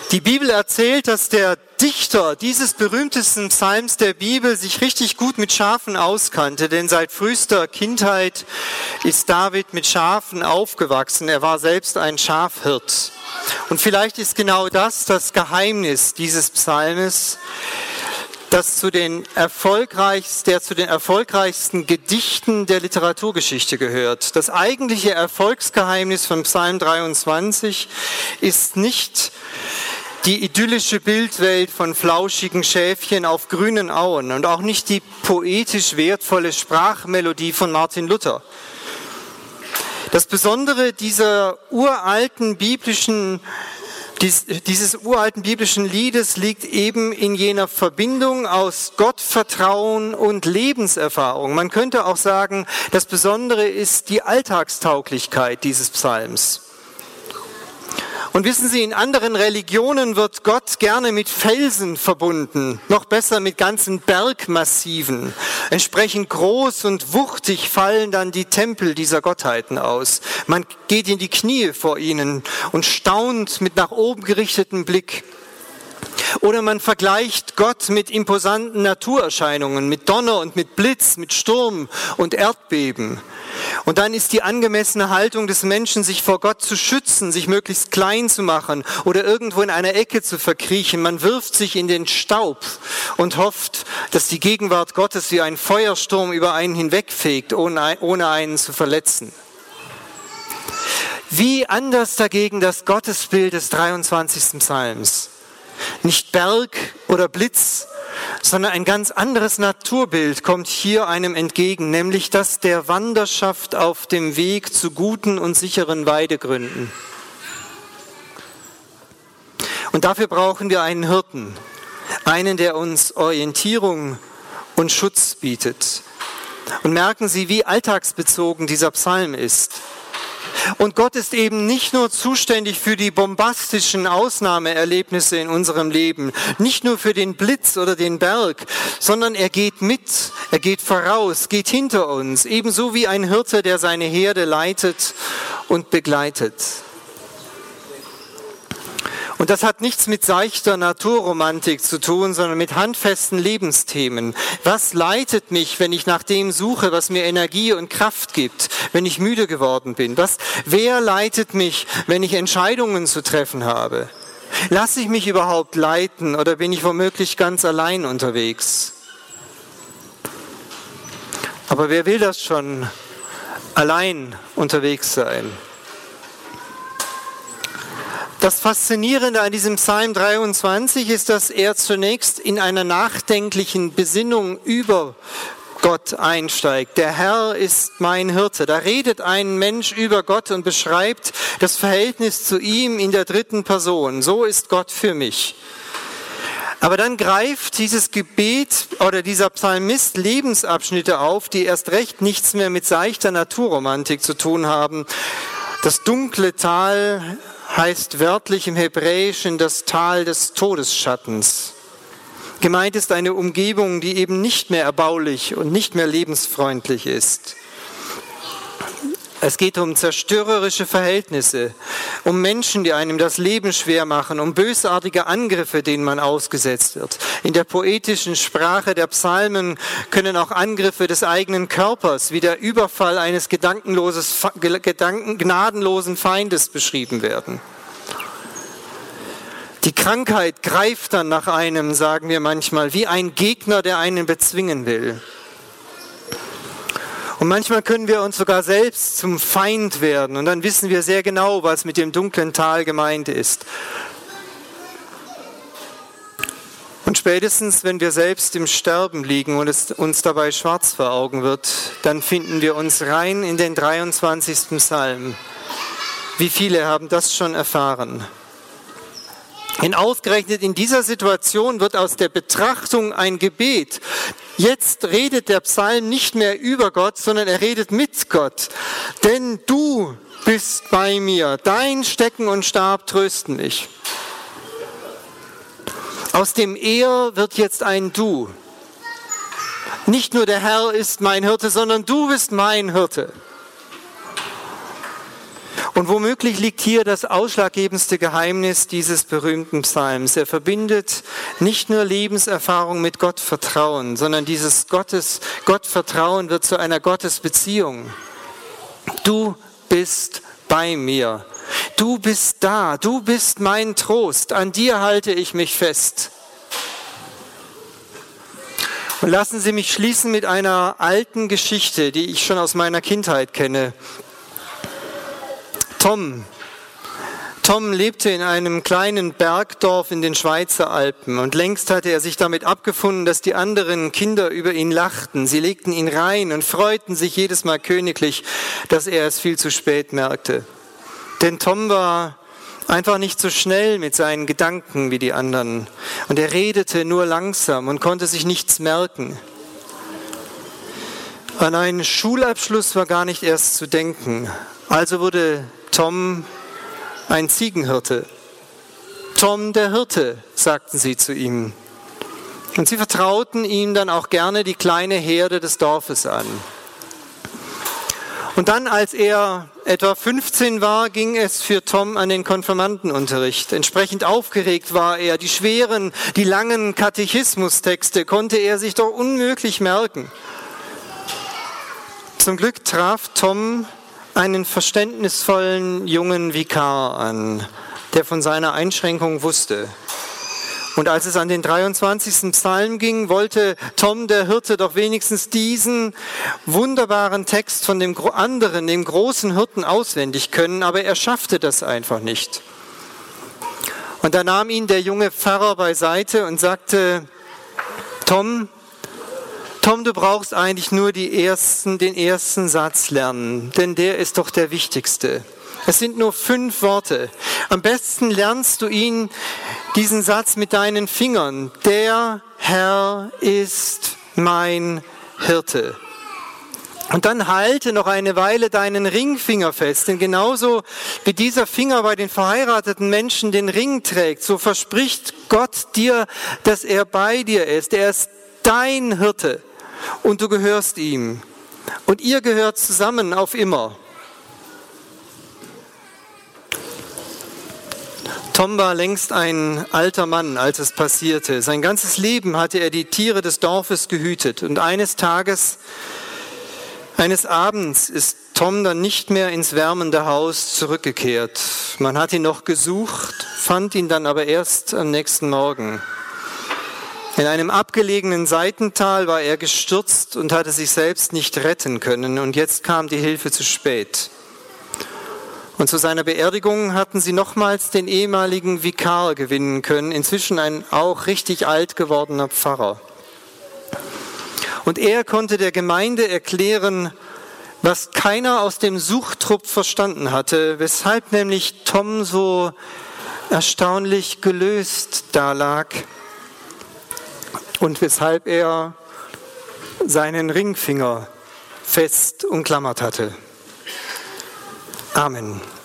Die Bibel erzählt, dass der Dichter dieses berühmtesten Psalms der Bibel sich richtig gut mit Schafen auskannte, denn seit frühester Kindheit ist David mit Schafen aufgewachsen. Er war selbst ein Schafhirt. Und vielleicht ist genau das Geheimnis dieses Psalmes, der zu den erfolgreichsten Gedichten der Literaturgeschichte gehört. Das eigentliche Erfolgsgeheimnis von Psalm 23 ist nicht die idyllische Bildwelt von flauschigen Schäfchen auf grünen Auen und auch nicht die poetisch wertvolle Sprachmelodie von Martin Luther. Das Besondere dieses uralten biblischen Liedes liegt eben in jener Verbindung aus Gottvertrauen und Lebenserfahrung. Man könnte auch sagen, das Besondere ist die Alltagstauglichkeit dieses Psalms. Und wissen Sie, in anderen Religionen wird Gott gerne mit Felsen verbunden, noch besser mit ganzen Bergmassiven. Entsprechend groß und wuchtig fallen dann die Tempel dieser Gottheiten aus. Man geht in die Knie vor ihnen und staunt mit nach oben gerichtetem Blick. Oder man vergleicht Gott mit imposanten Naturerscheinungen, mit Donner und mit Blitz, mit Sturm und Erdbeben. Und dann ist die angemessene Haltung des Menschen, sich vor Gott zu schützen, sich möglichst klein zu machen oder irgendwo in einer Ecke zu verkriechen. Man wirft sich in den Staub und hofft, dass die Gegenwart Gottes wie ein Feuersturm über einen hinwegfegt, ohne einen zu verletzen. Wie anders dagegen das Gottesbild des 23. Psalms. Nicht Berg oder Blitz, sondern ein ganz anderes Naturbild kommt hier einem entgegen, nämlich das der Wanderschaft auf dem Weg zu guten und sicheren Weidegründen. Und dafür brauchen wir einen Hirten, einen, der uns Orientierung und Schutz bietet. Und merken Sie, wie alltagsbezogen dieser Psalm ist. Und Gott ist eben nicht nur zuständig für die bombastischen Ausnahmeerlebnisse in unserem Leben, nicht nur für den Blitz oder den Berg, sondern er geht mit, er geht voraus, geht hinter uns, ebenso wie ein Hirte, der seine Herde leitet und begleitet. Und das hat nichts mit seichter Naturromantik zu tun, sondern mit handfesten Lebensthemen. Was leitet mich, wenn ich nach dem suche, was mir Energie und Kraft gibt, wenn ich müde geworden bin? Wer leitet mich, wenn ich Entscheidungen zu treffen habe? Lasse ich mich überhaupt leiten oder bin ich womöglich ganz allein unterwegs? Aber wer will das schon, allein unterwegs sein? Das Faszinierende an diesem Psalm 23 ist, dass er zunächst in einer nachdenklichen Besinnung über Gott einsteigt. Der Herr ist mein Hirte. Da redet ein Mensch über Gott und beschreibt das Verhältnis zu ihm in der dritten Person. So ist Gott für mich. Aber dann greift dieses Gebet oder dieser Psalmist Lebensabschnitte auf, die erst recht nichts mehr mit seichter Naturromantik zu tun haben. Das dunkle Tal heißt wörtlich im Hebräischen das Tal des Todesschattens. Gemeint ist eine Umgebung, die eben nicht mehr erbaulich und nicht mehr lebensfreundlich ist. Es geht um zerstörerische Verhältnisse, um Menschen, die einem das Leben schwer machen, um bösartige Angriffe, denen man ausgesetzt wird. In der poetischen Sprache der Psalmen können auch Angriffe des eigenen Körpers wie der Überfall eines gnadenlosen Feindes beschrieben werden. Die Krankheit greift dann nach einem, sagen wir manchmal, wie ein Gegner, der einen bezwingen will. Und manchmal können wir uns sogar selbst zum Feind werden und dann wissen wir sehr genau, was mit dem dunklen Tal gemeint ist. Und spätestens, wenn wir selbst im Sterben liegen und es uns dabei schwarz vor Augen wird, dann finden wir uns rein in den 23. Psalm. Wie viele haben das schon erfahren? Denn ausgerechnet in dieser Situation wird aus der Betrachtung ein Gebet. Jetzt redet der Psalm nicht mehr über Gott, sondern er redet mit Gott. Denn du bist bei mir, dein Stecken und Stab trösten mich. Aus dem Er wird jetzt ein Du. Nicht nur der Herr ist mein Hirte, sondern du bist mein Hirte. Und womöglich liegt hier das ausschlaggebendste Geheimnis dieses berühmten Psalms. Er verbindet nicht nur Lebenserfahrung mit Gottvertrauen, sondern dieses Gottvertrauen wird zu einer Gottesbeziehung. Du bist bei mir. Du bist da. Du bist mein Trost. An dir halte ich mich fest. Und lassen Sie mich schließen mit einer alten Geschichte, die ich schon aus meiner Kindheit kenne. Tom lebte in einem kleinen Bergdorf in den Schweizer Alpen und längst hatte er sich damit abgefunden, dass die anderen Kinder über ihn lachten. Sie legten ihn rein und freuten sich jedes Mal königlich, dass er es viel zu spät merkte. Denn Tom war einfach nicht so schnell mit seinen Gedanken wie die anderen und er redete nur langsam und konnte sich nichts merken. An einen Schulabschluss war gar nicht erst zu denken. Also wurde Tom ein Ziegenhirte. Tom der Hirte, sagten sie zu ihm. Und sie vertrauten ihm dann auch gerne die kleine Herde des Dorfes an. Und dann, als er etwa 15 war, ging es für Tom an den Konfirmandenunterricht. Entsprechend aufgeregt war er. Die langen Katechismustexte konnte er sich doch unmöglich merken. Zum Glück traf Tom einen verständnisvollen jungen Vikar an, der von seiner Einschränkung wusste. Und als es an den 23. Psalm ging, wollte Tom der Hirte doch wenigstens diesen wunderbaren Text von dem anderen, dem großen Hirten, auswendig können, aber er schaffte das einfach nicht. Und da nahm ihn der junge Pfarrer beiseite und sagte: Tom, du brauchst eigentlich nur den ersten Satz lernen, denn der ist doch der wichtigste. Es sind nur 5 Worte. Am besten lernst du diesen Satz mit deinen Fingern. Der Herr ist mein Hirte. Und dann halte noch eine Weile deinen Ringfinger fest, denn genauso wie dieser Finger bei den verheirateten Menschen den Ring trägt, so verspricht Gott dir, dass er bei dir ist. Er ist dein Hirte. Und du gehörst ihm. Und ihr gehört zusammen auf immer. Tom war längst ein alter Mann, als es passierte. Sein ganzes Leben hatte er die Tiere des Dorfes gehütet. Und eines Abends ist Tom dann nicht mehr ins wärmende Haus zurückgekehrt. Man hat ihn noch gesucht, fand ihn dann aber erst am nächsten Morgen. In einem abgelegenen Seitental war er gestürzt und hatte sich selbst nicht retten können. Und jetzt kam die Hilfe zu spät. Und zu seiner Beerdigung hatten sie nochmals den ehemaligen Vikar gewinnen können, inzwischen ein auch richtig alt gewordener Pfarrer. Und er konnte der Gemeinde erklären, was keiner aus dem Suchtrupp verstanden hatte, weshalb nämlich Tom so erstaunlich gelöst dalag. Und weshalb er seinen Ringfinger fest umklammert hatte. Amen.